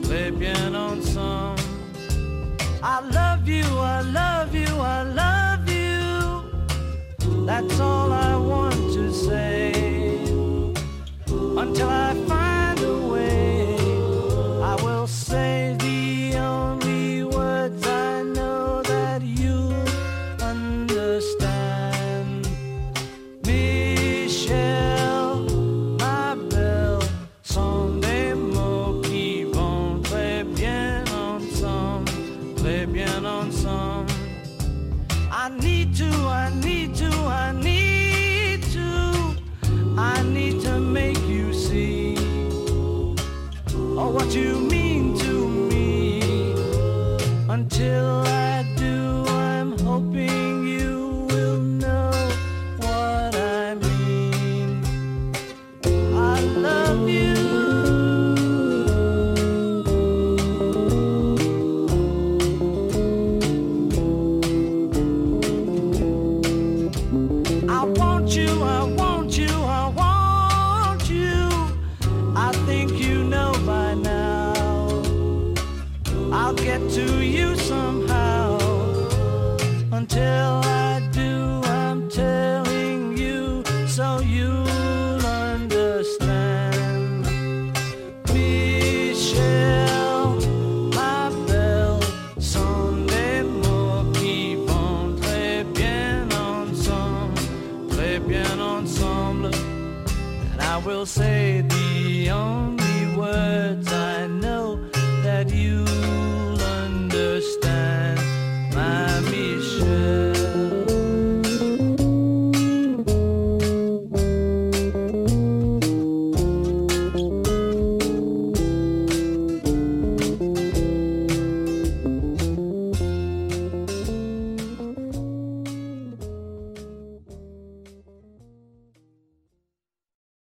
play bien ensemble. I love you, I love you, I love you. That's all I want to say. Until I find a way, I will say the only words I know that you understand. Michel, ma belle, sont des mots qui vont très bien ensemble, très bien ensemble. I need to, I need to, I need to, I need to make you see, oh, what you mean to me. Until I do, I'm hoping you will know what I mean. I love you. I want you, I want you, I want you. I think you know by now. I'll get to you somehow. Until I do, I'm telling you so you'll understand. Michel, ma belle, sont des mots qui vont très bien ensemble, très bien ensemble. And I will say the only words